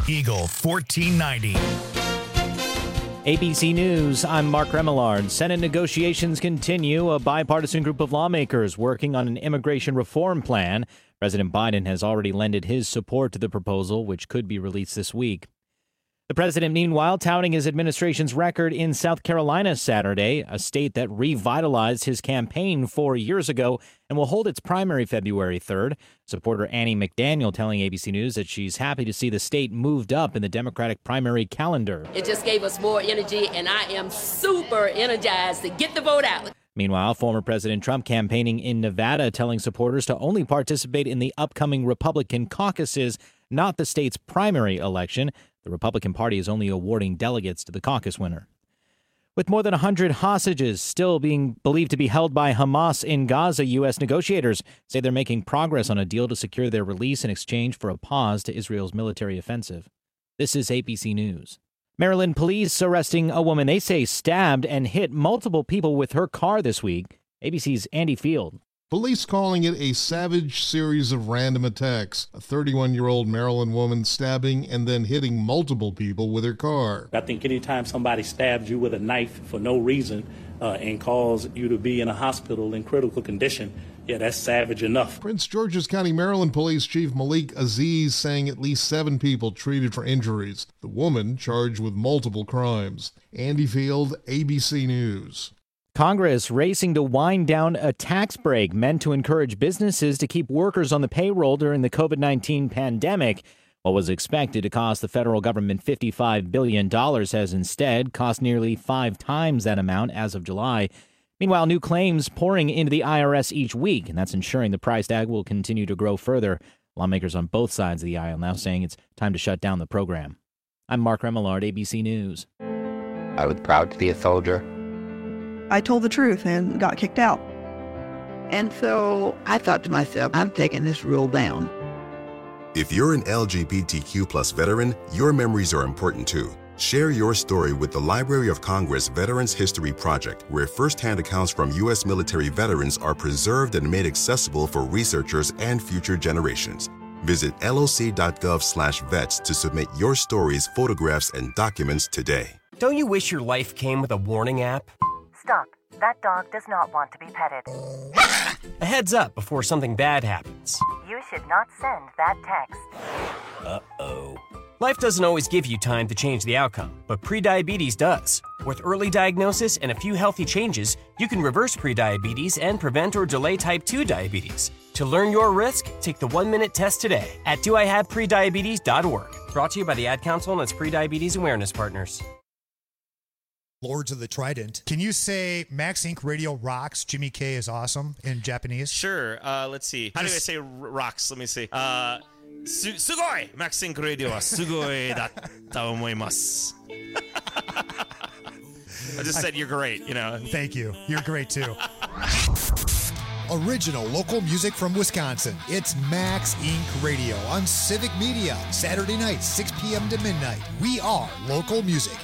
Eagle 1490. ABC News, I'm Mark Remillard. Senate negotiations continue. A bipartisan group of lawmakers working on an immigration reform plan. President Biden has already lended his support to the proposal, which could be released this week. The president, meanwhile, touting his administration's record in South Carolina Saturday, a state that revitalized his campaign 4 years ago and will hold its primary February 3rd. Supporter Annie McDaniel telling ABC News that she's happy to see the state moved up in the Democratic primary calendar. It just gave us more energy, and I am super energized to get the vote out. Meanwhile, former President Trump campaigning in Nevada, telling supporters to only participate in the upcoming Republican caucuses, not the state's primary election. The Republican Party is only awarding delegates to the caucus winner. With more than 100 hostages still being believed to be held by Hamas in Gaza, U.S. negotiators say they're making progress on a deal to secure their release in exchange for a pause to Israel's military offensive. This is ABC News. Maryland police arresting a woman they say stabbed and hit multiple people with her car this week. ABC's Andy Field. Police calling it a savage series of random attacks. A 31-year-old Maryland woman stabbing and then hitting multiple people with her car. I think anytime somebody stabs you with a knife for no reason and cause you to be in a hospital in critical condition, yeah, that's savage enough. Prince George's County, Maryland Police Chief Malik Aziz saying at least 7 people treated for injuries. The woman charged with multiple crimes. Andy Field, ABC News. Congress racing to wind down a tax break meant to encourage businesses to keep workers on the payroll during the COVID-19 pandemic. What was expected to cost the federal government $55 billion has instead cost nearly 5 times that amount as of July. Meanwhile, new claims pouring into the IRS each week, and that's ensuring the price tag will continue to grow further. Lawmakers on both sides of the aisle now saying it's time to shut down the program. I'm Mark Remillard, ABC News. I was proud to be a soldier. I told the truth and got kicked out. And so I thought to myself, I'm taking this rule down. If you're an LGBTQ plus veteran, your memories are important too. Share your story with the Library of Congress Veterans History Project, where firsthand accounts from U.S. military veterans are preserved and made accessible for researchers and future generations. Visit loc.gov/vets to submit your stories, photographs, and documents today. Don't you wish your life came with a warning app? Stop. That dog does not want to be petted. A heads up before something bad happens. You should not send that text. Uh-oh. Life doesn't always give you time to change the outcome, but prediabetes does. With early diagnosis and a few healthy changes, you can reverse prediabetes and prevent or delay type 2 diabetes. To learn your risk, take the 1-minute test today at doihaveprediabetes.org. Brought to you by the Ad Council and its prediabetes awareness partners. Lords of the Trident. Can you say Max Inc. Radio rocks, Jimmy K is awesome in Japanese? Sure. Let's see. How do I say rocks? Let me see. Sugoi! Max Inc. Radio wa sugoi datta omoimasu. I just said you're great, you know. Thank you. You're great too. Original local music from Wisconsin. It's Max Inc. Radio on Civic Media. Saturday night, 6 p.m. to midnight. We are local music.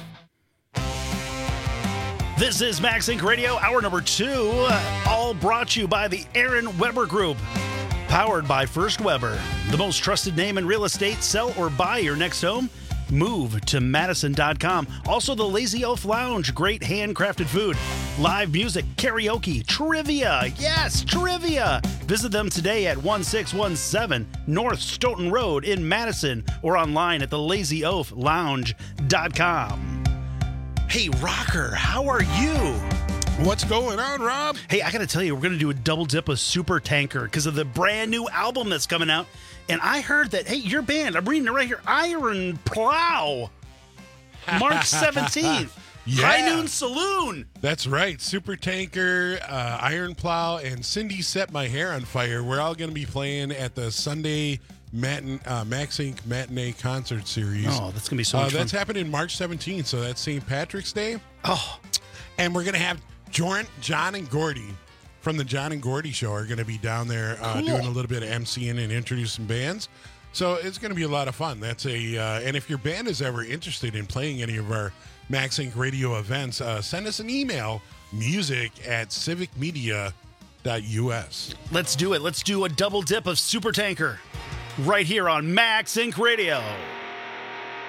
This is Max Inc. Radio, hour number 2, all brought to you by the Aaron Weber Group. Powered by First Weber, the most trusted name in real estate. Sell or buy your next home? Move to Madison.com. Also, the Lazy Oaf Lounge, great handcrafted food, live music, karaoke, trivia. Yes, trivia. Visit them today at 1617 North Stoughton Road in Madison or online at thelazyoaflounge.com. Hey, Rocker, how are you? What's going on, Rob? Hey, I got to tell you, we're going to do a double dip of Super Tanker because of the brand new album that's coming out. And I heard that, hey, your band, I'm reading it right here, Iron Plow, March 17th. Yeah. High Noon Saloon. That's right. Super Tanker, Iron Plow, and Cindy Set My Hair on Fire. We're all going to be playing at the Sunday Max Inc. Matinee Concert Series. Oh, that's going to be so much fun. That's happening March 17th, so that's St. Patrick's Day. Oh. And we're going to have John and Gordy from the John and Gordy Show are going to be down there doing a little bit of MCing and introducing bands. So it's going to be a lot of fun. That's and if your band is ever interested in playing any of our Max Inc. radio events, send us an email, music@civicmedia.us. Let's do it. Let's do a double dip of Super Tanker right here on Max Inc. Radio.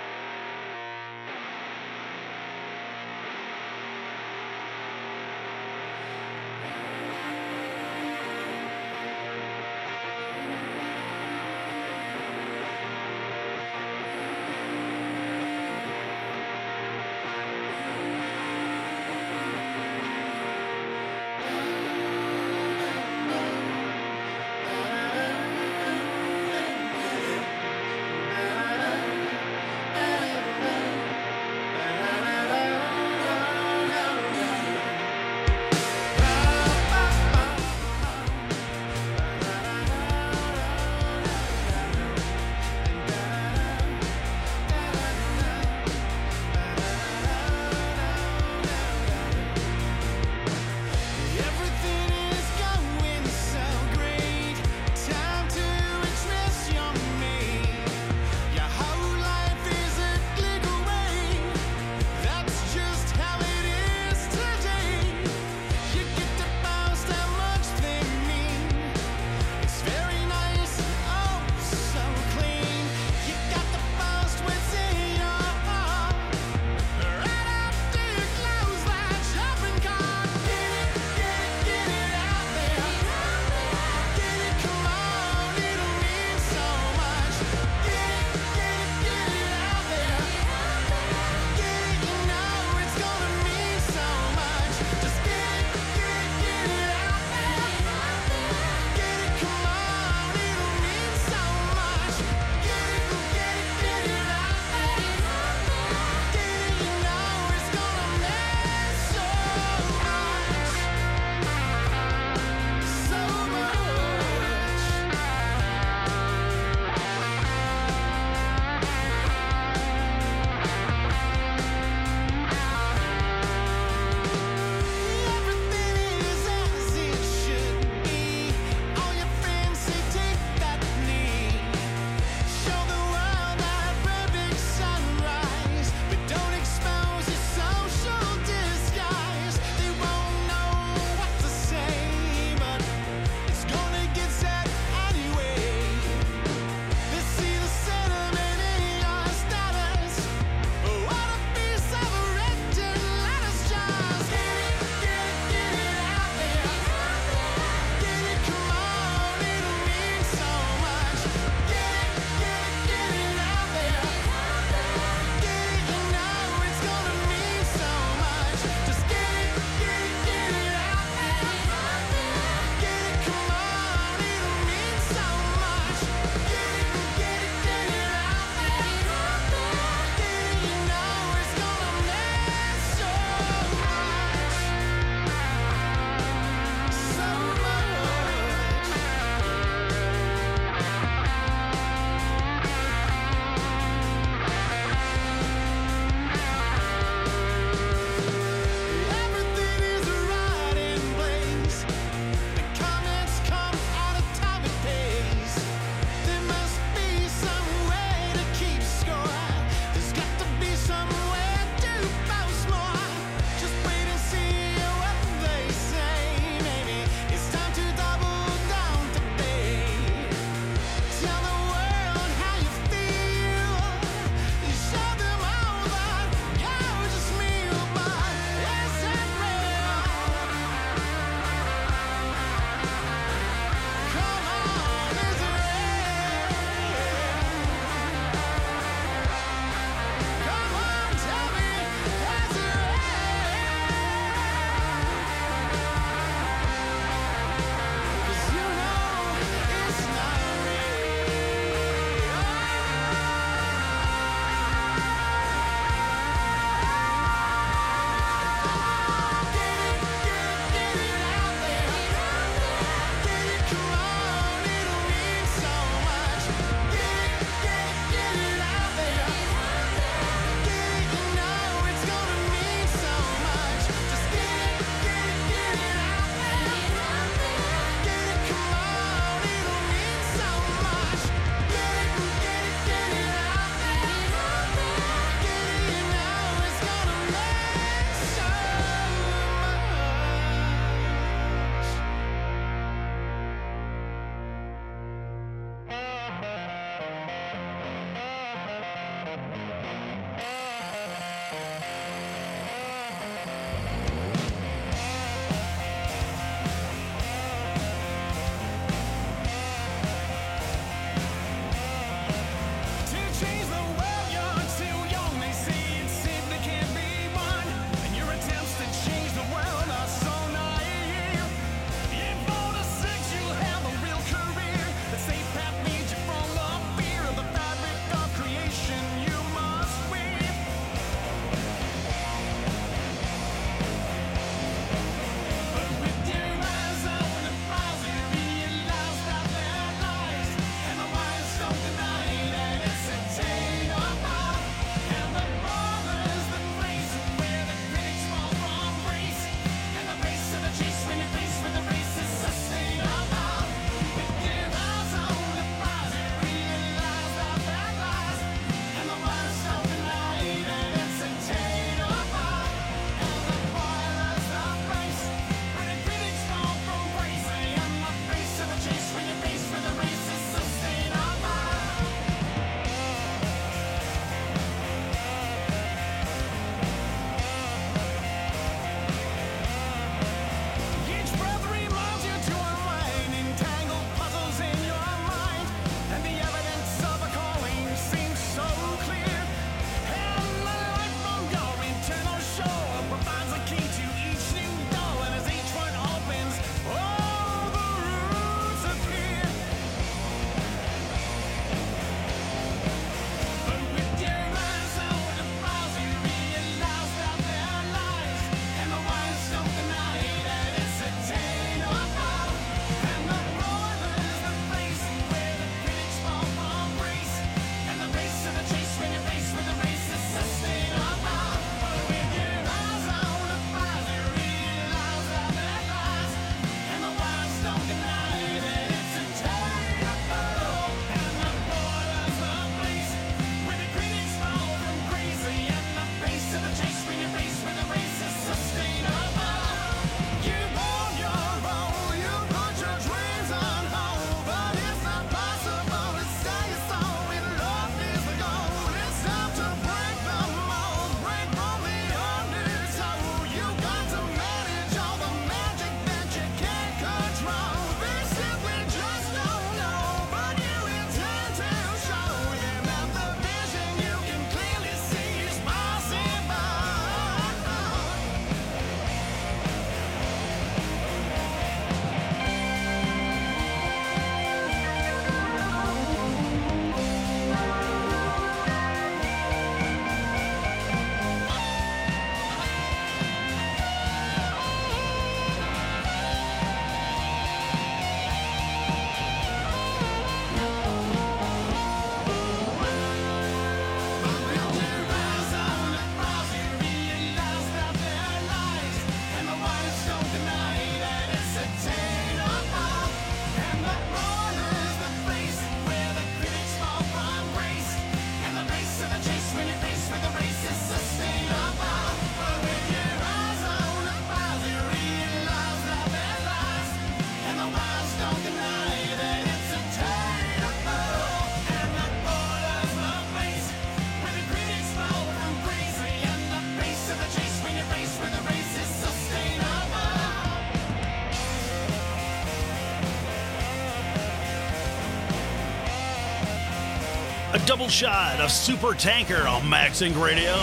A double shot of Super Tanker on Max Inc. Radio.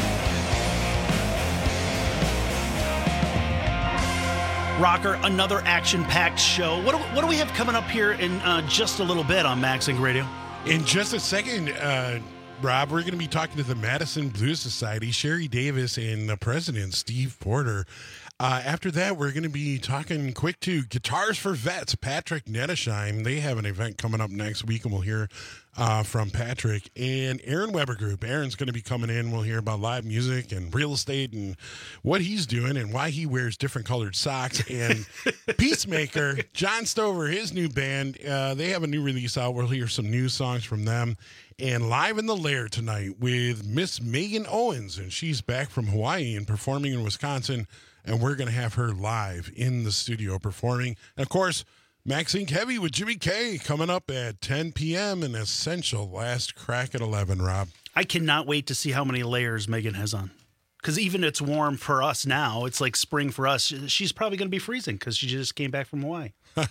Rocker, another action-packed show. What do we have coming up here in just a little bit on Max Inc. Radio? In just a second, Rob, we're going to be talking to the Madison Blues Society, Sherry Davis, and the president, Steve Porter. After that, we're going to be talking quick to Guitars for Vets, Patrick Nettesheim. They have an event coming up next week, and we'll hear from Patrick. And Aaron Weber Group. Aaron's going to be coming in. We'll hear about live music and real estate and what he's doing and why he wears different colored socks. And Peacemaker, John Stover, his new band, they have a new release out. We'll hear some new songs from them. And live in the Lair tonight with Miss Megan Owens, and she's back from Hawaii and performing in Wisconsin. And we're going to have her live in the studio performing. And, of course, Max Inc. Heavy with Jimmy K coming up at 10 p.m. and Essential last crack at 11, Rob. I cannot wait to see how many layers Megan has on. Because even it's warm for us now. It's like spring for us. She's probably going to be freezing because she just came back from Hawaii.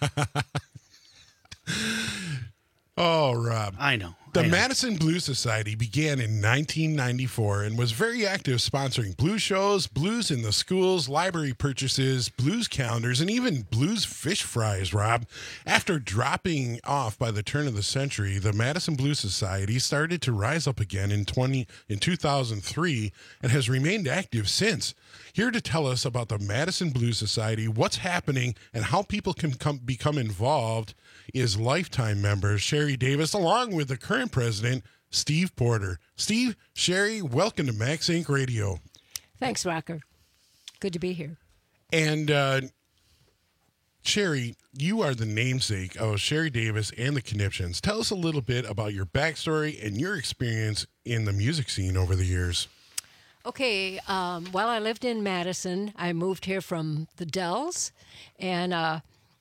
Oh, Rob. I know. The Madison Blues Society began in 1994 and was very active sponsoring blues shows, blues in the schools, library purchases, blues calendars, and even blues fish fries, Rob. After dropping off by the turn of the century, the Madison Blues Society started to rise up again in 2003 and has remained active since. Here to tell us about the Madison Blues Society, what's happening, and how people can become involved is lifetime member Sherry Davis, along with the current president, Steve Porter. Steve, Sherry, welcome to Max Inc. Radio. Thanks, Rocker. Good to be here. And Sherry, you are the namesake of Sherry Davis and the Conniptions. Tell us a little bit about your backstory and your experience in the music scene over the years. Okay, while I lived in Madison, I moved here from the Dells, and I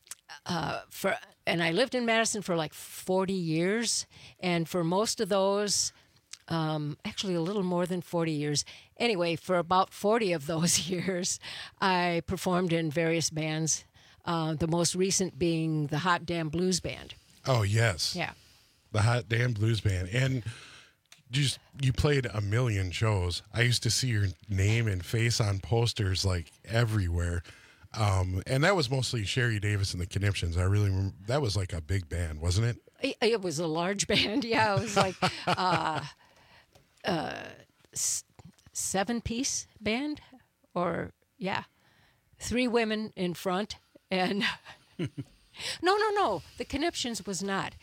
lived in Madison for like 40 years, and for most of those, actually a little more than 40 years. Anyway, for about 40 of those years, I performed in various bands, the most recent being the Hot Damn Blues Band. Oh, yes. Yeah. The Hot Damn Blues Band. And you played a million shows. I used to see your name and face on posters like everywhere. And that was mostly Sherry Davis and the Conniptions. I really remember, that was like a big band, wasn't it? It was a large band. Yeah, it was like 7-piece band, or 3 women in front, and no, the Conniptions was not.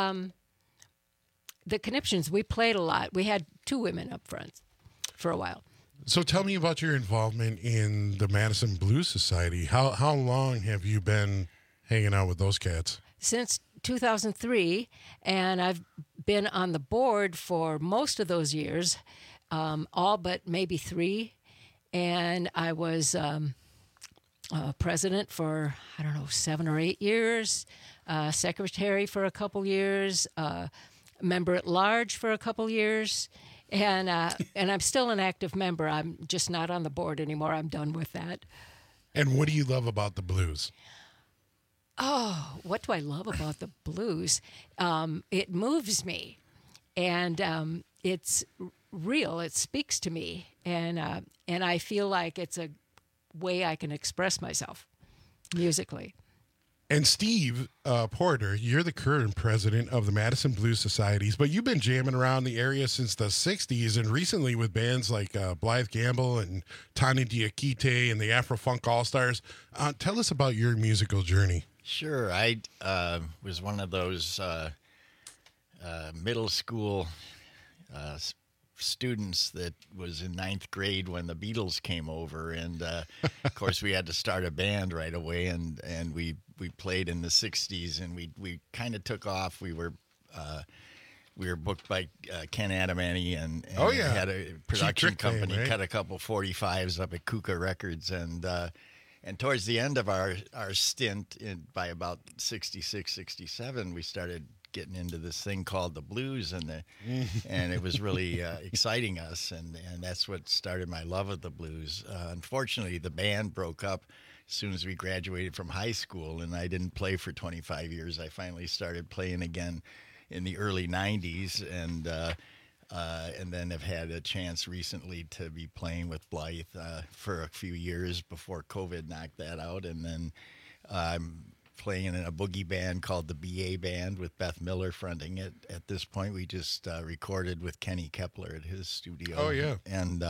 The Conniptions, we played a lot. We had 2 women up front for a while. So tell me about your involvement in the Madison Blues Society. How long have you been hanging out with those cats? Since 2003, and I've been on the board for most of those years, all but maybe 3. And I was president for, 7 or 8 years, secretary for a couple years, member at large for a couple years, and I'm still an active member. I'm just not on the board anymore. I'm done with that. And what do you love about the blues? Oh, what do I love about the blues? It moves me, and it's real. It speaks to me, and I feel like it's a way I can express myself musically. And Steve Porter, you're the current president of the Madison Blues Societies, but you've been jamming around the area since the 60s, and recently with bands like Blythe Gamble and Tani Diakite and the Afro-Funk All-Stars. Tell us about your musical journey. Sure. I was one of those middle school students that was in 9th grade when the Beatles came over, and of course we had to start a band right away, and we played in the 60s, and we kind of took off. We were booked by Ken Adamany and had a production company, right? Cut a couple 45s up at Kuka Records, and towards the end of our stint, by about 66, 67, we started getting into this thing called the blues, and it was really exciting us, and that's what started my love of the blues. Unfortunately, the band broke up as soon as we graduated from high school, and I didn't play for 25 years. I finally started playing again in the early '90s, and then have had a chance recently to be playing with Blythe for a few years before COVID knocked that out, and then I'm playing in a boogie band called the BA Band with Beth Miller fronting it. At this point, we just recorded with Kenny Kepler at his studio. Oh, yeah. And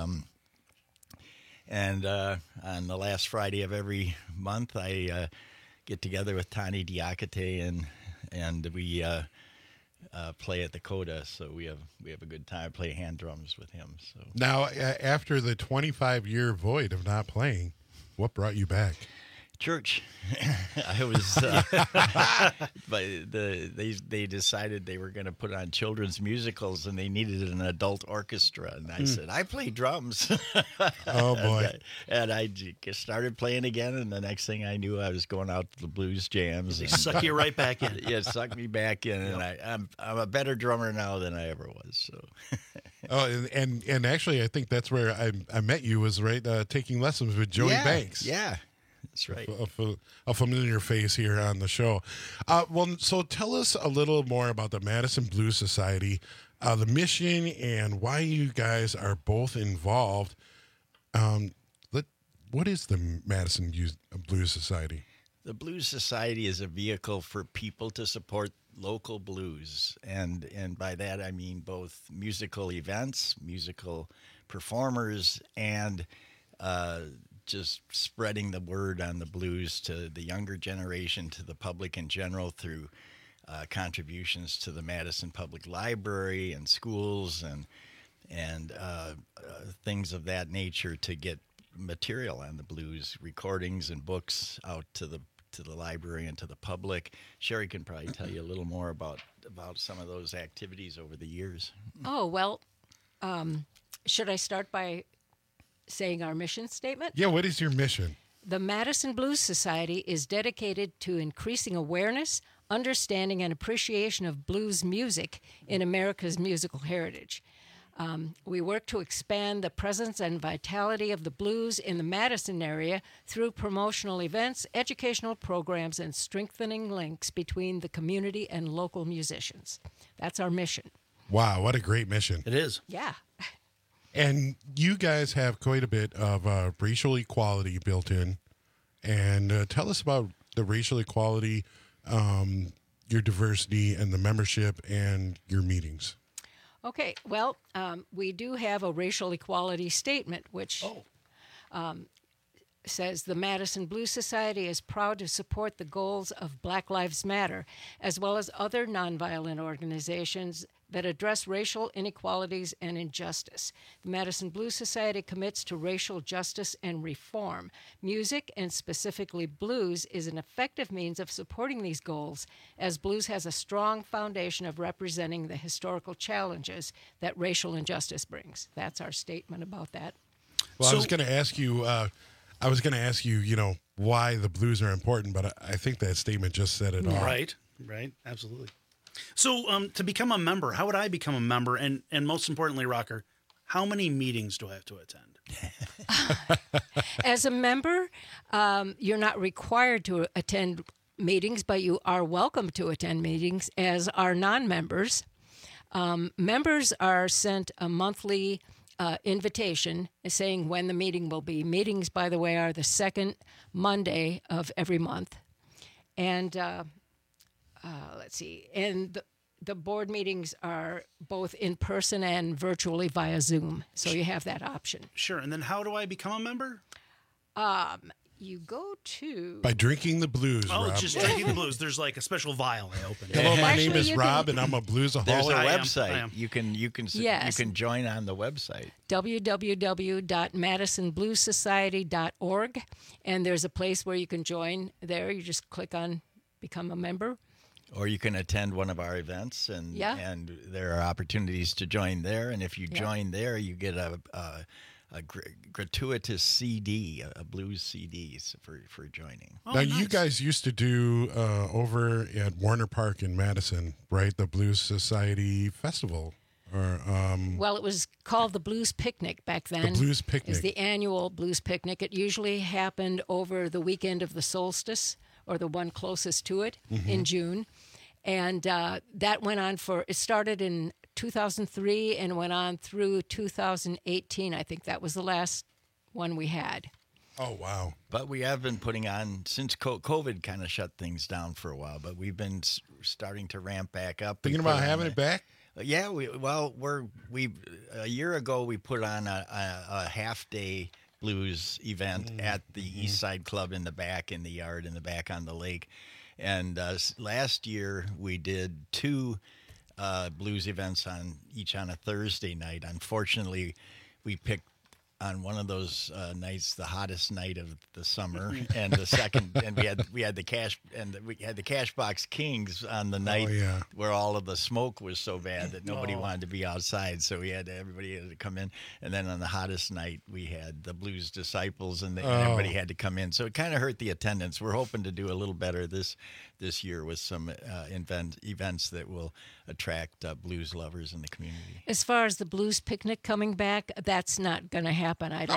on the last Friday of every month, I get together with Tani Diakite and we play at the Coda. So we have a good time. I play hand drums with him. So now, after the 25-year void of not playing, what brought you back? Church. I was, but they decided they were going to put on children's musicals, and they needed an adult orchestra. And I said, I play drums. Oh boy! And I just started playing again, and the next thing I knew, I was going out to the blues jams. They suck you right back in. Yeah, suck me back in, and I'm a better drummer now than I ever was. So. Oh, and actually, I think that's where I met you, was right taking lessons with Joey Banks. Yeah. That's right. A familiar face here on the show. So tell us a little more about the Madison Blues Society, the mission, and why you guys are both involved. What is the Madison Blues Society? The Blues Society is a vehicle for people to support local blues, and by that I mean both musical events, musical performers, and just spreading the word on the blues to the younger generation, to the public in general, through contributions to the Madison Public Library and schools and things of that nature, to get material on the blues, recordings and books out to the library and to the public. Sherry can probably tell you a little more about some of those activities over the years. Oh, well, should I start by saying our mission statement? Yeah, what is your mission? The Madison Blues Society is dedicated to increasing awareness, understanding, and appreciation of blues music in America's musical heritage. We work to expand the presence and vitality of the blues in the Madison area through promotional events, educational programs, and strengthening links between the community and local musicians. That's our mission. Wow, what a great mission. It is. Yeah. And you guys have quite a bit of racial equality built in. And tell us about the racial equality, your diversity, and the membership and your meetings. Okay, well, we do have a racial equality statement, which says the Madison Blues Society is proud to support the goals of Black Lives Matter, as well as other nonviolent organizations that address racial inequalities and injustice. The Madison Blues Society commits to racial justice and reform. Music, and specifically blues, is an effective means of supporting these goals, as blues has a strong foundation of representing the historical challenges that racial injustice brings. That's our statement about that. Well, I was going to ask you, why the blues are important, but I think that statement just said it all. Right, absolutely. So to become a member, how would I become a member? And most importantly, Rocker, how many meetings do I have to attend? As a member, you're not required to attend meetings, but you are welcome to attend meetings, as are non-members. Members are sent a monthly invitation saying when the meeting will be. Meetings, by the way, are the second Monday of every month. And let's see. And the board meetings are both in person and virtually via Zoom. So you have that option. Sure. And then how do I become a member? You go to... By drinking the blues, Rob. Just drinking the blues. There's like a special vial I open. Hello, my name is Rob, and I'm a bluesaholic. There's a I website. am. You can join on the website. www.madisonbluessociety.org. And there's a place where you can join there. You just click on Become a Member. Or you can attend one of our events, and there are opportunities to join there. And if you join there, you get a gratuitous CD, a blues CD for joining. Now, you guys used to do over at Warner Park in Madison, right? The Blues Society Festival. Well, it was called the Blues Picnic back then. The Blues Picnic. It's the annual Blues Picnic. It usually happened over the weekend of the solstice, or the one closest to it, in June. And that went on it started in 2003 and went on through 2018. I think that was the last one we had. Oh, wow. But we have been putting on, since COVID kind of shut things down for a while, but we've been starting to ramp back up. Thinking about having it back? Yeah, we a year ago we put on a half-day blues event at the East Side Club in the back, in the yard, in the back on the lake. And last year we did 2 blues events each on a Thursday night. Unfortunately, we picked on one of those nights the hottest night of the summer, and the second, and we had the Cashbox Kings on the night where all of the smoke was so bad that nobody wanted to be outside, so everybody had to come in. And then on the hottest night we had the Blues Disciples, and everybody had to come in, so it kind of hurt the attendance. We're hoping to do a little better this year with some events that will attract blues lovers in the community. As far as the Blues Picnic coming back, that's not going to happen.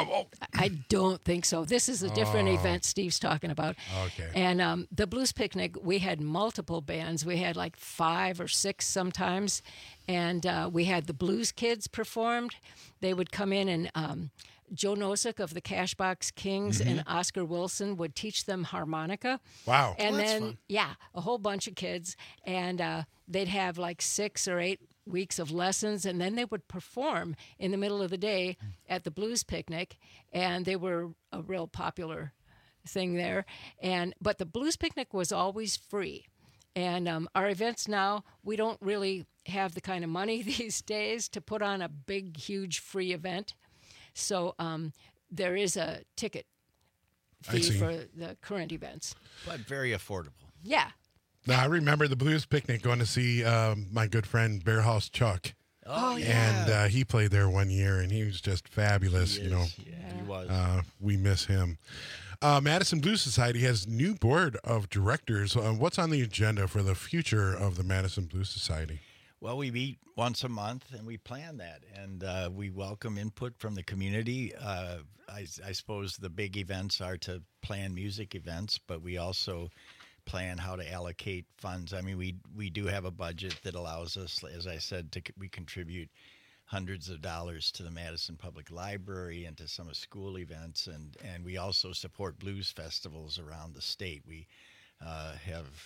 I don't think so. This is a different event Steve's talking about. Okay. And the Blues Picnic, we had multiple bands. We had like 5 or 6 sometimes. And we had the Blues Kids performed. They would come in and Joe Nosek of the Cashbox Kings and Oscar Wilson would teach them harmonica. Wow. And that's then, fun. a whole bunch of kids. And they'd have like 6 or 8 weeks of lessons, and then they would perform in the middle of the day at the Blues Picnic, and they were a real popular thing there. But the Blues Picnic was always free. And our events now, we don't really have the kind of money these days to put on a big, huge free event. So there is a ticket fee for the current events. But very affordable. Yeah. Now, I remember the Blues Picnic going to see my good friend Bear House Chuck. Oh, yeah. And he played there one year, and he was just fabulous. He was. We miss him. Madison Blues Society has new board of directors. What's on the agenda for the future of the Madison Blues Society? Well, we meet once a month, and we plan that, and we welcome input from the community. I suppose the big events are to plan music events, but we also plan how to allocate funds. I mean, we do have a budget that allows us, as I said, we contribute hundreds of dollars to the Madison Public Library and to some of school events, and we also support blues festivals around the state. We have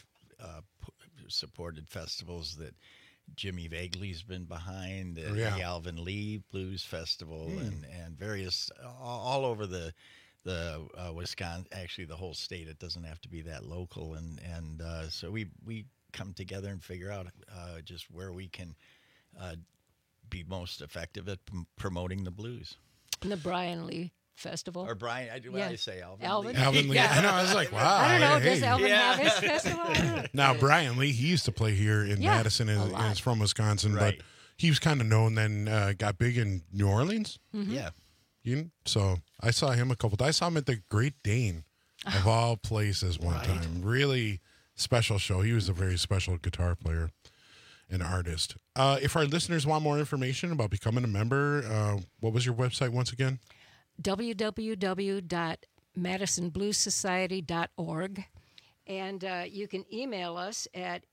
supported festivals that Jimmy Vagley's been behind, the Alvin Lee Blues Festival, and various all over the Wisconsin, actually the whole state. It doesn't have to be that local, and so we come together and figure out just where we can be most effective at promoting the blues. And the Brian Lee Festival. Or Brian, what did I say? Alvin. Alvin Lee. I know. I was like, wow. I don't know. Does Alvin have his festival? I don't know. Now, Brian Lee, he used to play here in Madison, and is from Wisconsin, but he was kind of known, then got big in New Orleans. Yeah. So I saw him a couple times. I saw him at the Great Dane, of all places, one time. Really special show. He was a very special guitar player and artist. If our listeners want more information about becoming a member, what was your website once again? www.madisonbluessociety.org. And you can email us at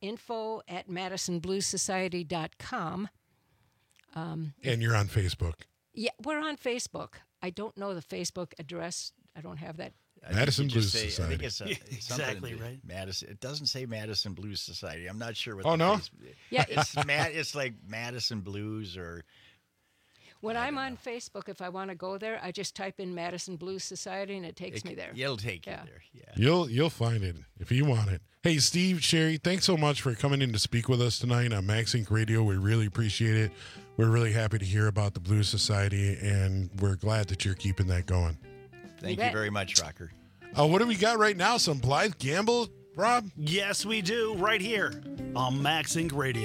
info@madisonbluessociety.com. And you're on Facebook. Yeah, we're on Facebook. I don't know the Facebook address. I don't have that. Madison Blues Society. I think it's exactly right. Madison. It doesn't say Madison Blues Society. I'm not sure what. Oh, no? Yeah, it's like Madison Blues or. When I'm on Facebook, if I want to go there, I just type in Madison Blues Society, and it takes me there. It'll take you there. Yeah. You'll find it if you want it. Hey, Steve, Sherry, thanks so much for coming in to speak with us tonight on Max Inc. Radio. We really appreciate it. We're really happy to hear about the Blues Society, and we're glad that you're keeping that going. Thank you very much, Rocker. What do we got right now? Some Blythe Gamble, Rob? Yes, we do, right here on Max Inc. Radio.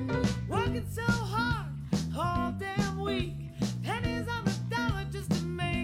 So hard all damn week, pennies on the dollar just to make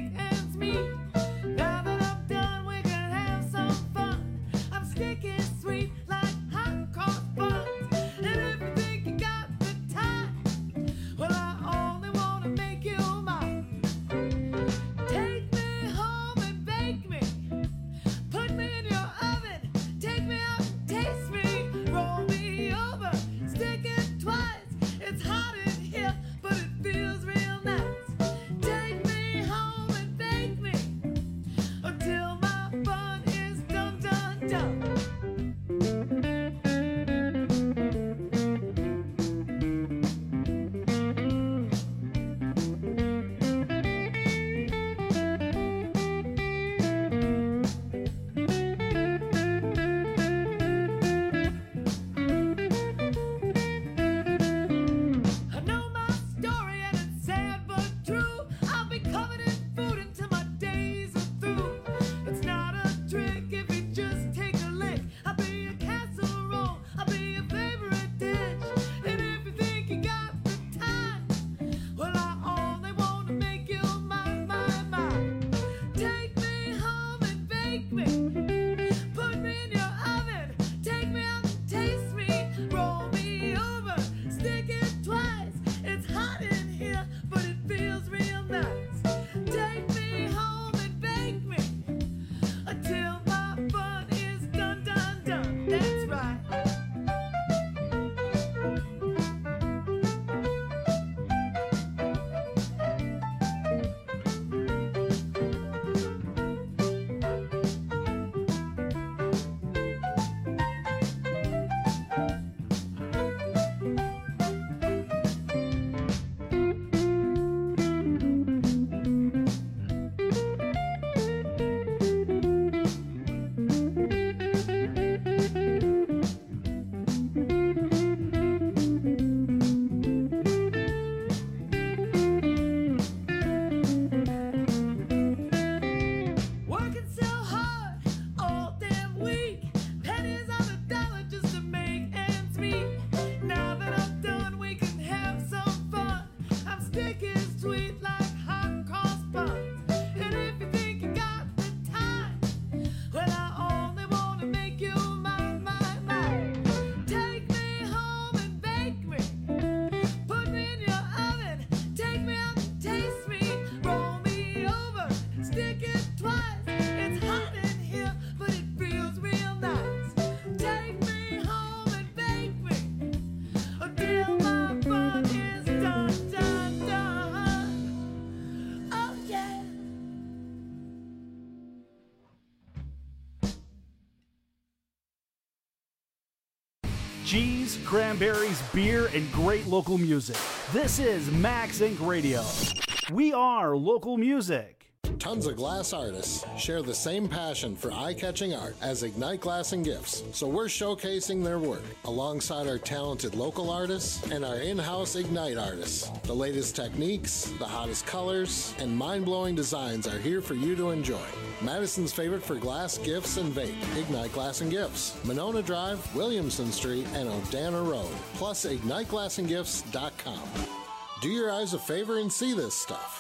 cheese, cranberries, beer, and great local music. This is Max Inc. Radio. We are local music. Tons of glass artists share the same passion for eye-catching art as Ignite Glass and Gifts, so we're showcasing their work alongside our talented local artists and our in-house Ignite artists. The latest techniques, the hottest colors, and mind-blowing designs are here for you to enjoy. Madison's favorite for glass, gifts, and vape, Ignite Glass and Gifts, Monona Drive, Williamson Street, and Odana Road, plus IgniteGlassandGifts.com. Do your eyes a favor and see this stuff.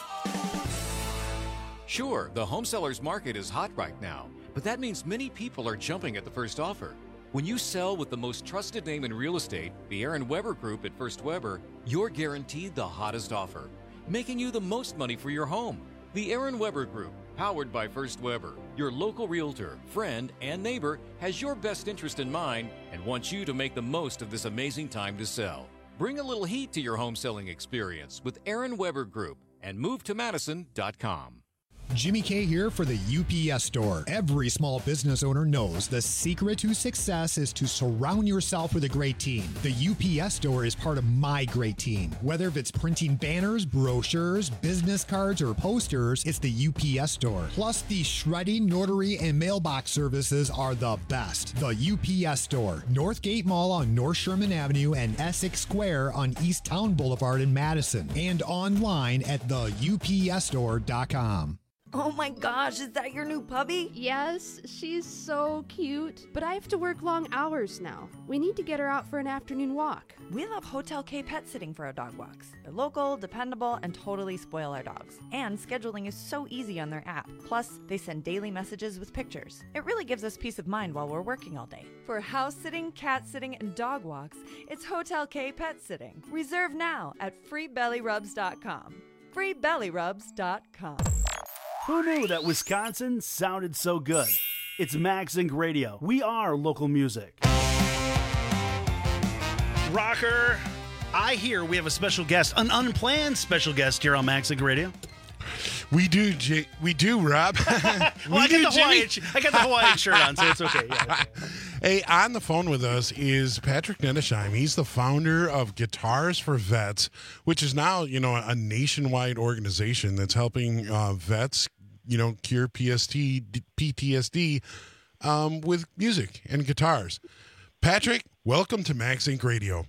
Sure, the home sellers market is hot right now, but that means many people are jumping at the first offer. When you sell with the most trusted name in real estate, the Aaron Weber Group at First Weber, you're guaranteed the hottest offer, making you the most money for your home. The Aaron Weber Group, powered by First Weber, your local realtor, friend, and neighbor, has your best interest in mind and wants you to make the most of this amazing time to sell. Bring a little heat to your home selling experience with Aaron Weber Group and move to Madison.com. Jimmy K here for the UPS Store. Every small business owner knows the secret to success is to surround yourself with a great team. The UPS Store is part of my great team. Whether if it's printing banners, brochures, business cards, or posters, it's the UPS Store. Plus, the shredding, notary, and mailbox services are the best. The UPS Store, Northgate Mall on North Sherman Avenue and Essex Square on East Town Boulevard in Madison, and online at theupsstore.com. Oh my gosh, is that your new puppy? Yes, she's so cute. But I have to work long hours now. We need to get her out for an afternoon walk. We love Hotel K Pet Sitting for our dog walks. They're local, dependable, and totally spoil our dogs. And scheduling is so easy on their app. Plus, they send daily messages with pictures. It really gives us peace of mind while we're working all day. For house sitting, cat sitting, and dog walks, it's Hotel K Pet Sitting. Reserve now at freebellyrubs.com. freebellyrubs.com. Who knew that Wisconsin sounded so good? It's Max Inc. Radio. We are local music. Rocker, I hear we have a special guest, an unplanned special guest here on Max Inc. Radio. We do, Rob. I got the Hawaiian shirt on, so it's okay. Yeah, okay. Hey, on the phone with us is Patrick Nedesheim. He's the founder of Guitars for Vets, which is now, a nationwide organization that's helping vets, cure PTSD with music and guitars. Patrick, welcome to Max Inc. Radio.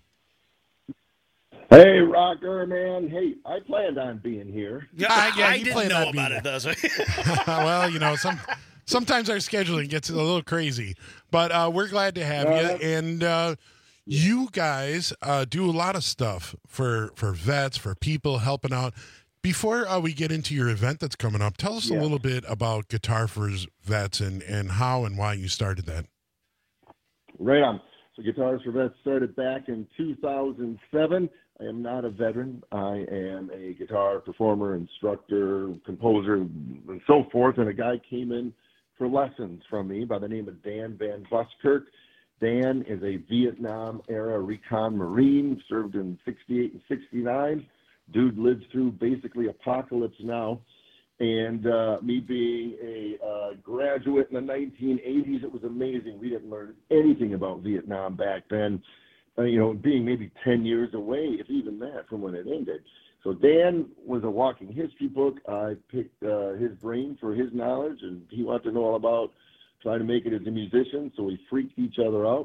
Hey, Rocker, man. Hey, I planned on being here. I didn't know about it, though. Well, sometimes our scheduling gets a little crazy, but we're glad to have you. And you guys do a lot of stuff for vets, for people helping out. Before we get into your event that's coming up, tell us a little bit about Guitar for Vets and how and why you started that. Right on. So Guitars for Vets started back in 2007. I am not a veteran. I am a guitar performer, instructor, composer, and so forth. And a guy came in for lessons from me by the name of Dan Van Buskirk. Dan is a Vietnam-era recon Marine, served in 68 and 69. Dude lived through basically apocalypse now. And me being a graduate in the 1980s, it was amazing. We didn't learn anything about Vietnam back then. Being maybe 10 years away, if even that, from when it ended. So Dan was a walking history book. I picked his brain for his knowledge, and he wanted to know all about trying to make it as a musician, so we freaked each other out.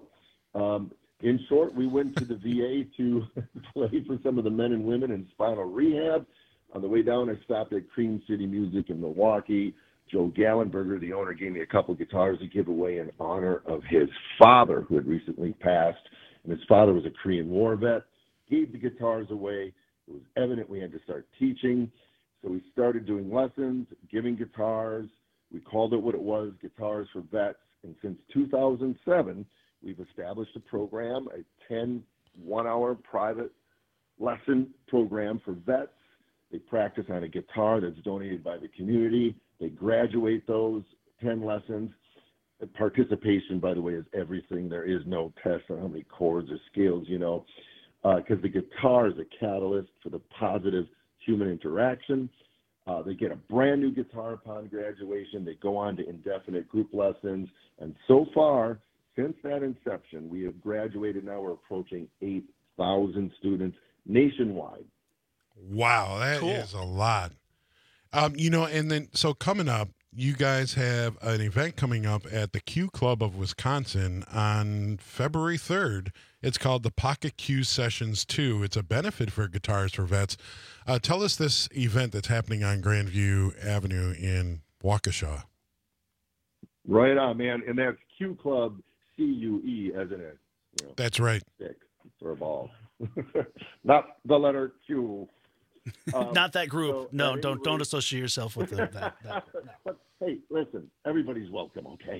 In short, we went to the VA to play for some of the men and women in spinal rehab. On the way down, I stopped at Cream City Music in Milwaukee. Joe Gallenberger, the owner, gave me a couple guitars to give away in honor of his father, who had recently passed. And his father was a Korean War vet. Gave the guitars away. It was evident we had to start teaching. So we started doing lessons, giving guitars. We called it what it was, Guitars for Vets. And since 2007, we've established a program, a 10 one-hour private lesson program for vets. They practice on a guitar that's donated by the community. They graduate those 10 lessons. The participation, by the way, is everything. There is no test on how many chords or scales, because the guitar is a catalyst for the positive human interaction. They get a brand new guitar upon graduation. They go on to indefinite group lessons. And so far, Since that inception, we have graduated. Now we're approaching 8,000 students nationwide. Wow, that is a lot. And then so coming up, you guys have an event coming up at the Q Club of Wisconsin on February 3rd. It's called the Pocket Q Sessions 2. It's a benefit for Guitars for Vets. Tell us this event that's happening on Grandview Avenue in Waukesha. Right on, man. And that's Q Club, CUE, as in it. That's right. Stick or a ball. Not the letter Q. Not that group. No, don't associate yourself with that. But hey, listen, everybody's welcome, okay?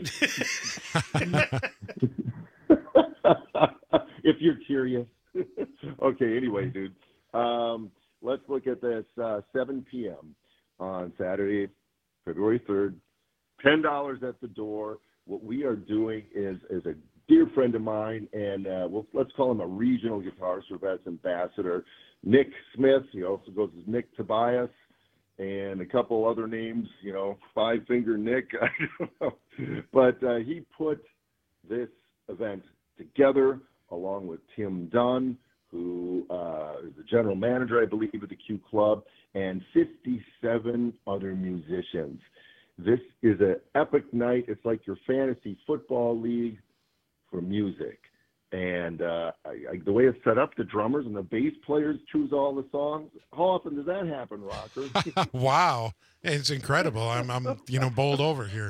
If you're curious. Okay, anyway, dude. Let's look at this 7 p.m. on Saturday, February 3rd. $10 at the door. What we are doing is a dear friend of mine, and let's call him a regional Guitars for Vets ambassador, Nick Smith. He also goes as Nick Tobias, and a couple other names, Five Finger Nick. I don't know. But he put this event together along with Tim Dunn, who is the general manager, I believe, of the Q Club, and 57 other musicians. This is an epic night. It's like your fantasy football league for music. And the way it's set up, the drummers and the bass players choose all the songs. How often does that happen, Rocker? Wow. It's incredible. I'm bowled over here.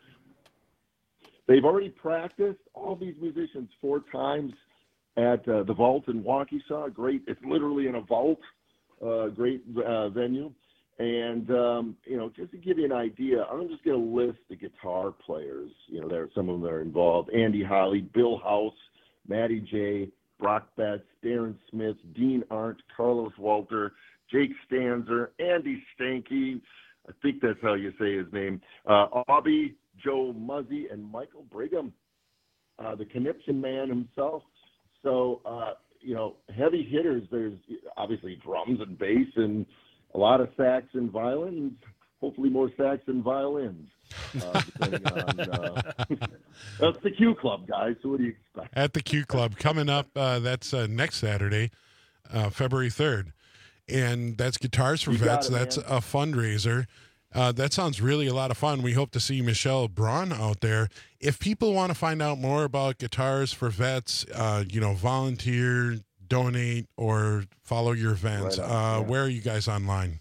They've already practiced, all these musicians, 4 times at the Vault in Waukesha. Great. It's literally in a vault. Great venue. And, just to give you an idea, I'm just going to list the guitar players. There are some of them that are involved. Andy Holly, Bill House, Matty J, Brock Betts, Darren Smith, Dean Arndt, Carlos Walter, Jake Stanzer, Andy Stanky, I think that's how you say his name, Aubie, Joe Muzzy, and Michael Brigham, the Conniption man himself. So, heavy hitters, there's obviously drums and bass and a lot of sax and violins, hopefully more sax and violins. Depending on, that's the Q Club, guys. So what do you expect? At the Q Club coming up, that's next Saturday, February 3rd, and that's Guitars for Vets. That's a fundraiser. That sounds really a lot of fun. We hope to see Michelle Braun out there. If people want to find out more about Guitars for Vets, volunteer, donate, or follow your events, where are you guys online?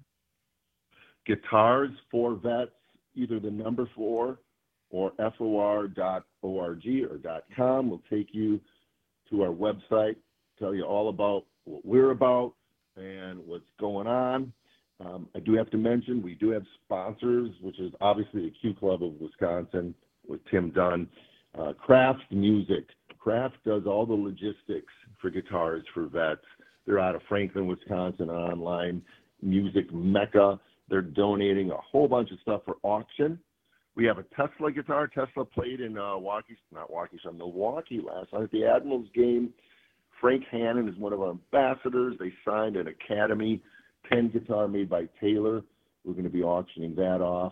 Guitars for Vets, either the number 4 or FOR.org or .com will take you to our website, tell you all about what we're about and what's going on. I do have to mention we do have sponsors, which is obviously the Q Club of Wisconsin with Tim Dunn. Craft Music. Craft does all the logistics for Guitars for Vets. They're out of Franklin, Wisconsin, online music mecca. They're donating a whole bunch of stuff for auction. We have a Tesla guitar. Tesla played in Milwaukee last night at the Admirals game. Frank Hannon is one of our ambassadors. They signed an Academy 10 guitar made by Taylor. We're going to be auctioning that off.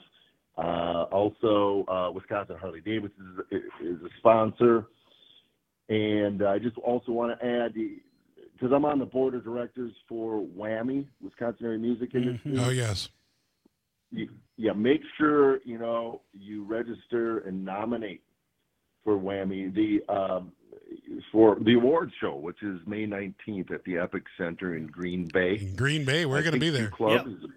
Also, Wisconsin Harley Davidson is a sponsor. And I just also want to add, because I'm on the board of directors for WAMI, Wisconsin Area Music Industry. Oh, yes. Make sure, you register and nominate for WAMI for the award show, which is May 19th at the Epic Center in Green Bay. In Green Bay, we're going to be there. Club is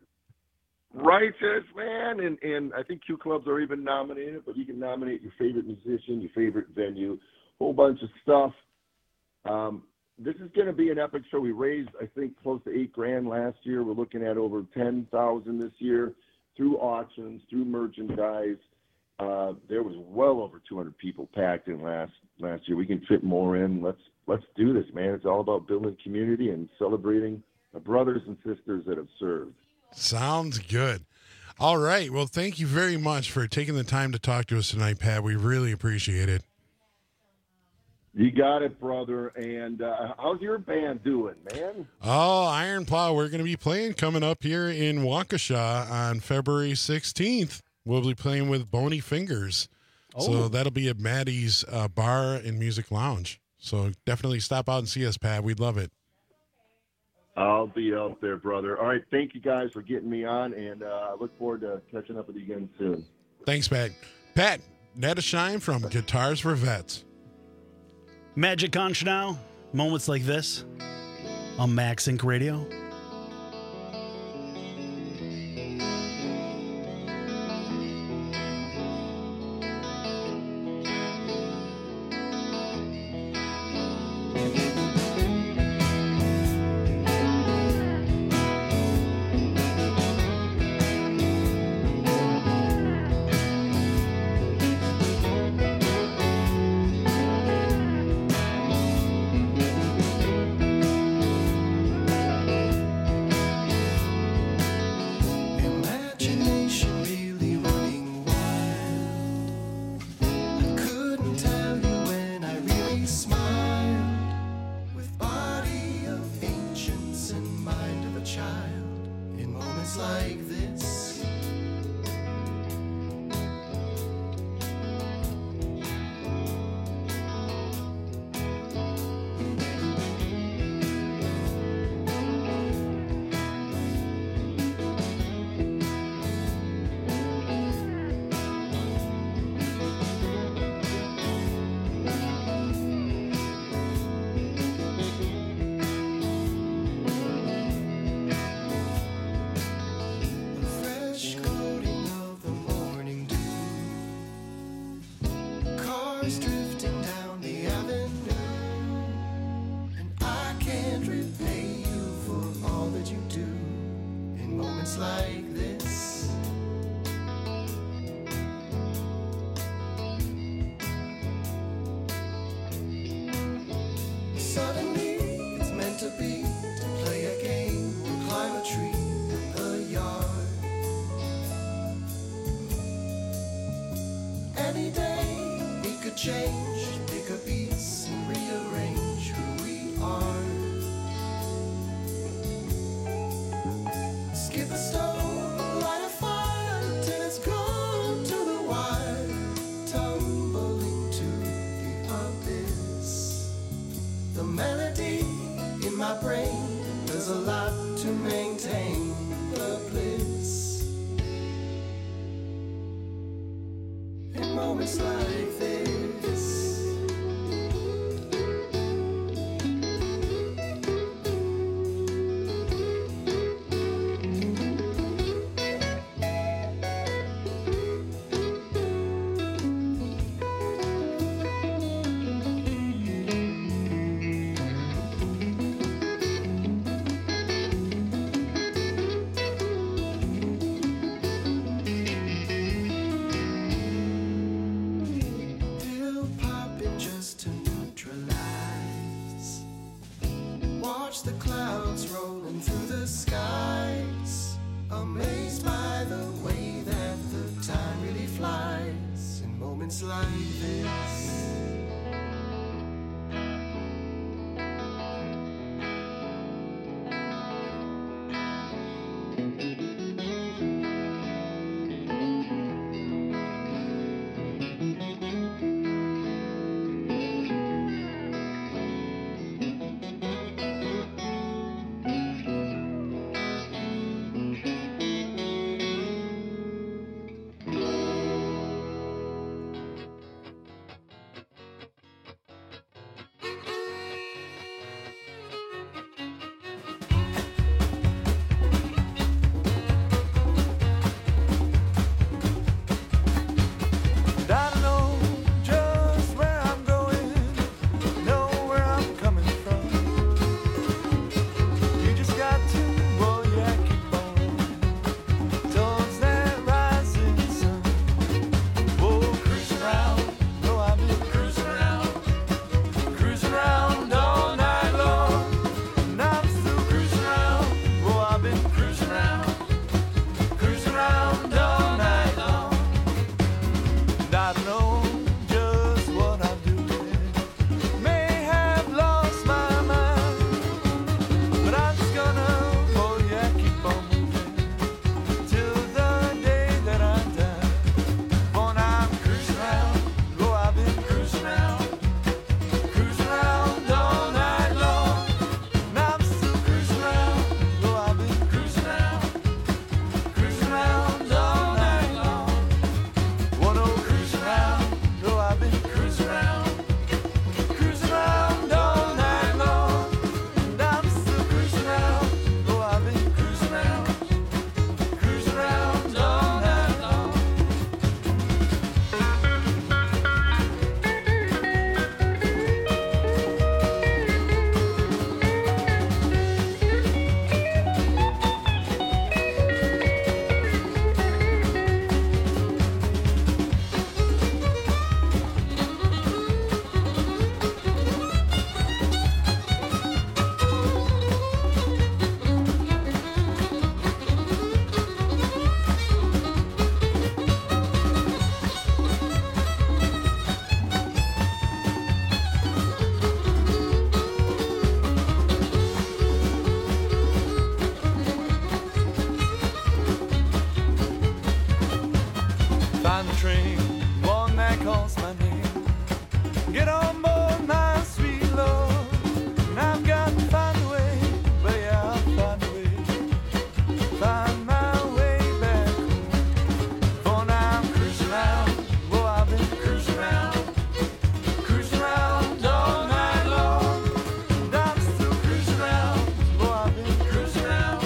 righteous, man. And I think Q Clubs are even nominated, but you can nominate your favorite musician, your favorite venue, whole bunch of stuff. This is going to be an epic show. We raised, I think, close to $8,000 last year. We're looking at over 10,000 this year through auctions, through merchandise. There was well over 200 people packed in last year. We can fit more in. Let's do this, man. It's all about building community and celebrating the brothers and sisters that have served. Sounds good. All right. Well, thank you very much for taking the time to talk to us tonight, Pat. We really appreciate it. You got it, brother. And how's your band doing, man? Oh, Iron Plow. We're going to be playing coming up here in Waukesha on February 16th. We'll be playing with Bony Fingers. So that'll be at Maddie's Bar and Music Lounge. So definitely stop out and see us, Pat. We'd love it. I'll be out there, brother. All right, thank you guys for getting me on, and I look forward to catching up with you again soon. Thanks, Pat. Pat, Netta Shine from Guitars for Vets. Magic Conch now. Moments like this on Max Inc. Radio. Around find the train, one that calls my name. Get on board, my sweet love, and I've got to find a way, but yeah, I'll find a way, find my way back home. For now I'm cruising around, well I've been cruising around all night long, and I'm still cruising around, well I've been cruising around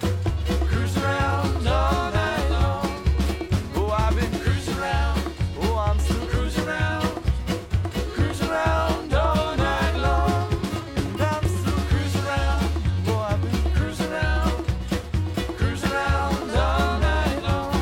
all night long. Oh, I've been cruising around, oh I'm still cruising around all night long, and I'm still cruising around, oh I've been cruising around all night long.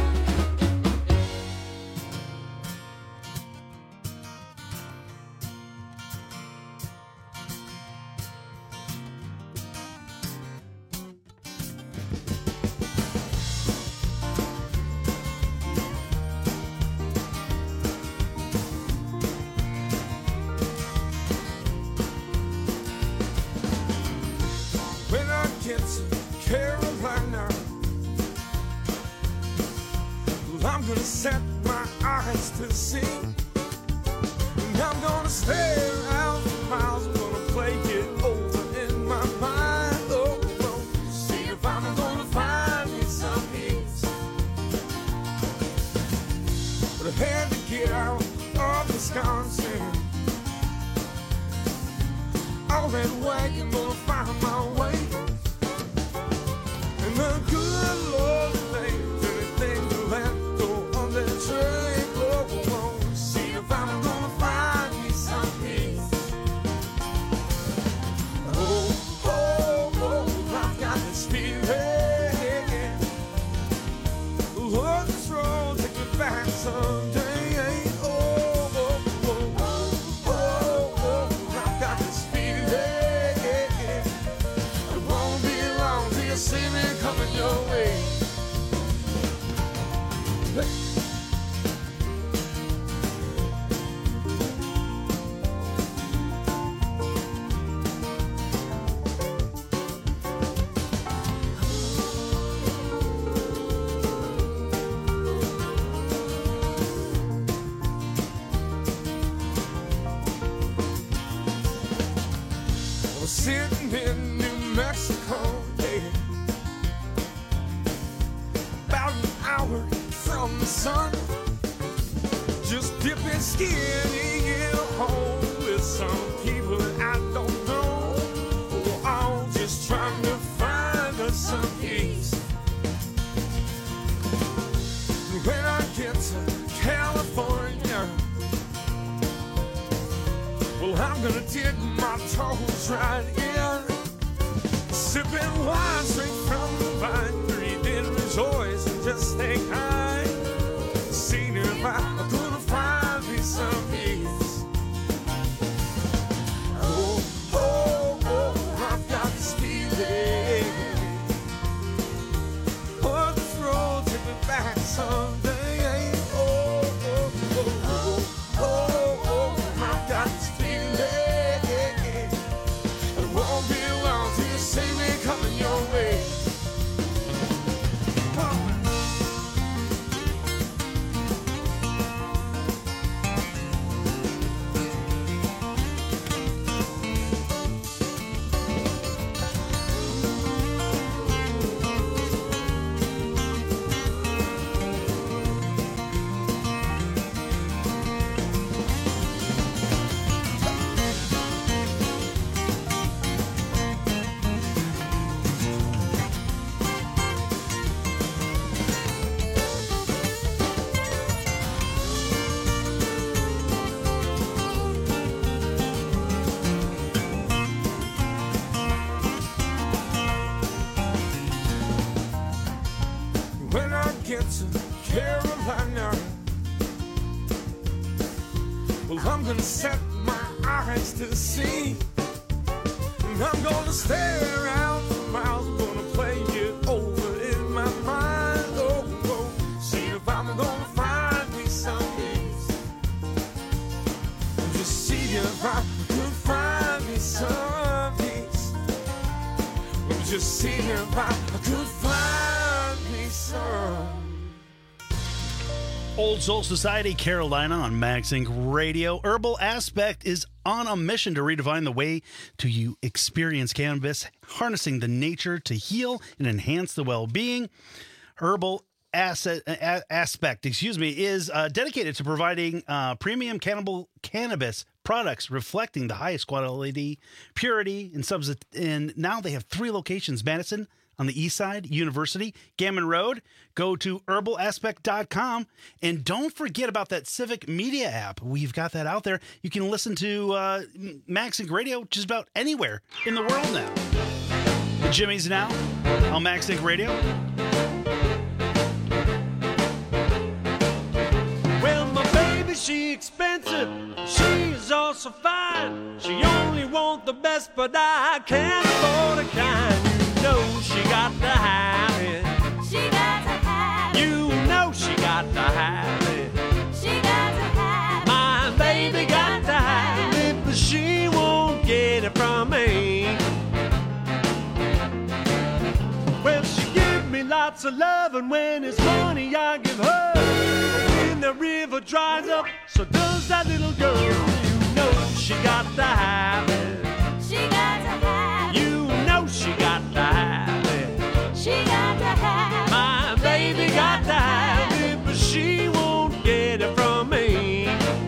When I get to Carolina, well, I'm gonna set my eyes to sea, and I'm gonna stare out for miles. I'm gonna play it over in my mind. Oh, oh, see if I'm gonna find me some peace. But I had to get out of Wisconsin. All that wagon gonna find my way. And the good Lord knows anything to let go on that train. Oh, oh, oh, see if I'm gonna find me some peace. Oh, oh, oh, I've got this feeling. Lord, this road take me back someday. Oh, oh, oh, oh, oh, oh, I've got this feeling. It won't be long till you see me coming your way. I was sitting in New Mexico, yeah, about an hour from the sun, just dipping skinny in a hole with some people that I don't know. Oh, I'm just trying to find us some peace. When I get to California, well, I'm gonna dip my toes right in, sipping wine straight from the vine, breathing, rejoice, and just stay high. Seeing if I'm gonna find me some peace. Oh, oh, oh, I've got this feeling. Oh, this road take me back someday. Oh, oh, oh, oh, oh, oh, I've got this feeling. It won't be long till you see me coming your way. When I get to Carolina, well, I'm gonna set my eyes to sea, and I'm gonna stare out for miles. I'm gonna play it over in my mind. Oh, oh, see if I'm gonna find me some peace. Just see if I can find me some peace. Just see if I could find me some Old Soul Society, Carolina on Max Inc. Radio. Herbal Aspect is on a mission to redefine the way you experience cannabis, harnessing the nature to heal and enhance the well-being. Herbal Aspect, is dedicated to providing premium cannabis products reflecting the highest quality, purity, and now they have 3 locations: Madison on the east side, University, Gammon Road. Go to herbalaspect.com, and don't forget about that Civic Media app. We've got that out there. You can listen to Max Inc. Radio just about anywhere in the world now. The Jimmy's now on Max Inc. Radio. Well, my baby, she expensive. She's also fine. She only want the best, but I can't afford a kind. You know she got to have it. She got to have it. You know she got to have it. She got to have it. My baby got to have it, but she won't get it from me. Well, she give me lots of love, and when it's money I give her. When the river dries up, so does that little girl. You know she got to have it. She got to have it. You know she got to have it. She got to have it. My baby got to have it, but she won't get it from me.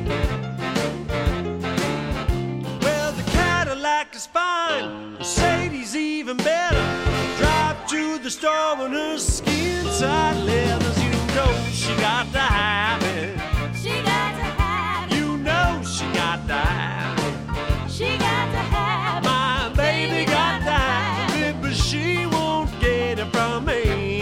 Well, the Cadillac is fine, Mercedes even better. Drive to the store when her skin tight leathers. You know she got to have it. She got to have it. You know she got to have it. She got to have it. My baby got to have it, but she won't get it from me.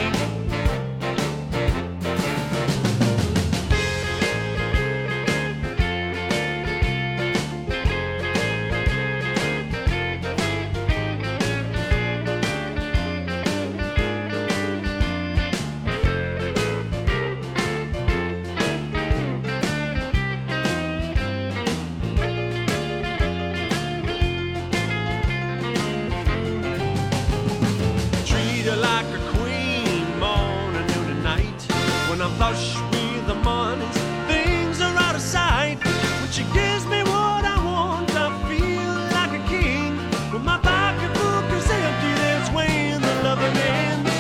I'm flush with the money, things are out of sight. When she gives me what I want, I feel like a king. When my pocketbook is empty, that's when the loving ends.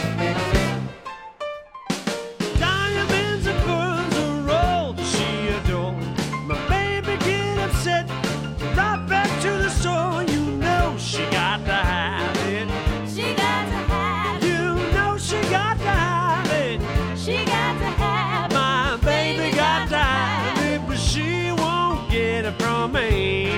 Diamonds and pearls are all that she adores. My baby get upset, right back to the store. You know she got to have it. She got to have it. You know she got to have it. She got to have it. My baby got to have it, but she won't get it from me.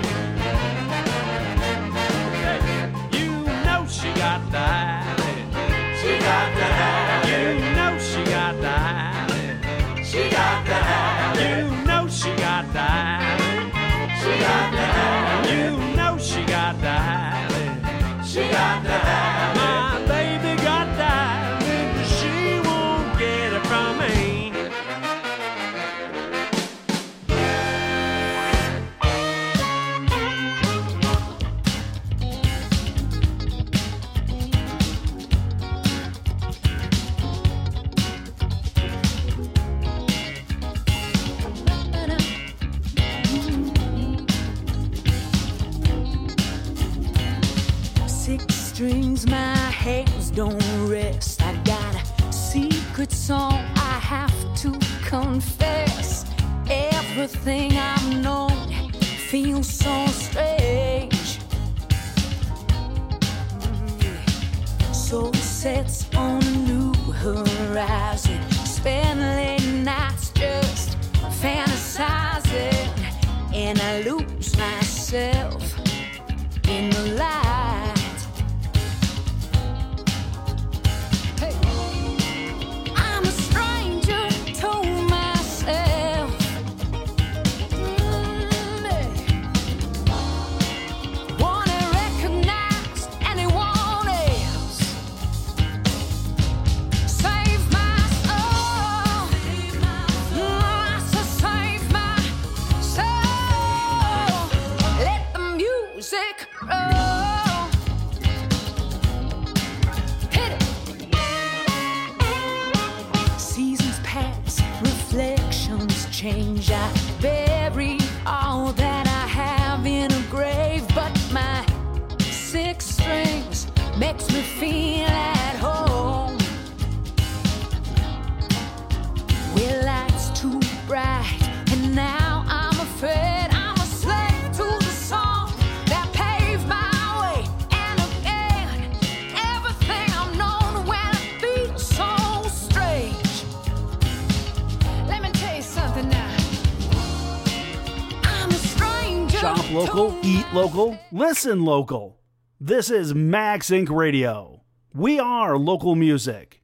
You know she got to have it. She got to have it. You know she got to have it. She got to have it. You know she got to have it. She got to have it. You know she got to have it. She got to have it. My baby got to have it, but she won't get it from me. Six strings, my hands don't rest. I got a secret song I have to confess. Everything I've known feels so strange. Soul sets on a new horizon. Spend late nights just fantasizing, and I lose myself in the light. Hey. I'm a stranger to myself. Wanna recognize anyone else. Save my soul. I said save my soul. Let the music roll. strange. I bury all that I have in a grave, but my six strings makes me feel at home. Well, life's too bright, and now I'm afraid I'm a slave to the song that paved my way. And again, everything I'm known when it beats so strange. Let me tell you something now. I'm a stranger. Shop local, eat local, listen local. This is Max Inc. Radio. We are local music.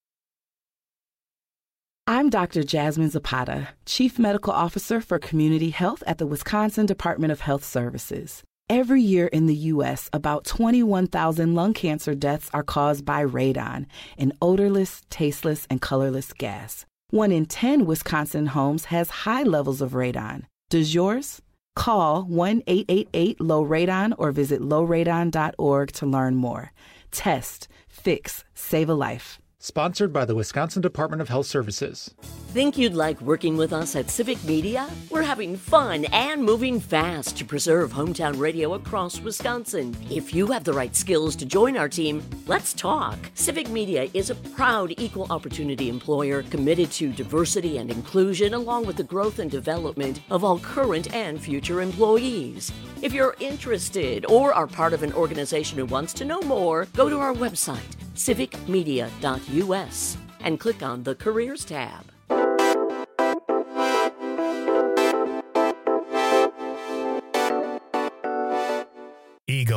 I'm Dr. Jasmine Zapata, Chief Medical Officer for Community Health at the Wisconsin Department of Health Services. Every year in the U.S., about 21,000 lung cancer deaths are caused by radon, an odorless, tasteless, and colorless gas. 1 in 10 Wisconsin homes has high levels of radon. Does yours? Call 1-888-LOW-RADON or visit lowradon.org to learn more. Test, fix, save a life. Sponsored by the Wisconsin Department of Health Services. Think you'd like working with us at Civic Media? We're having fun and moving fast to preserve hometown radio across Wisconsin. If you have the right skills to join our team, let's talk. Civic Media is a proud equal opportunity employer committed to diversity and inclusion, along with the growth and development of all current and future employees. If you're interested or are part of an organization who wants to know more, go to our website, civicmedia.us, and click on the Careers tab.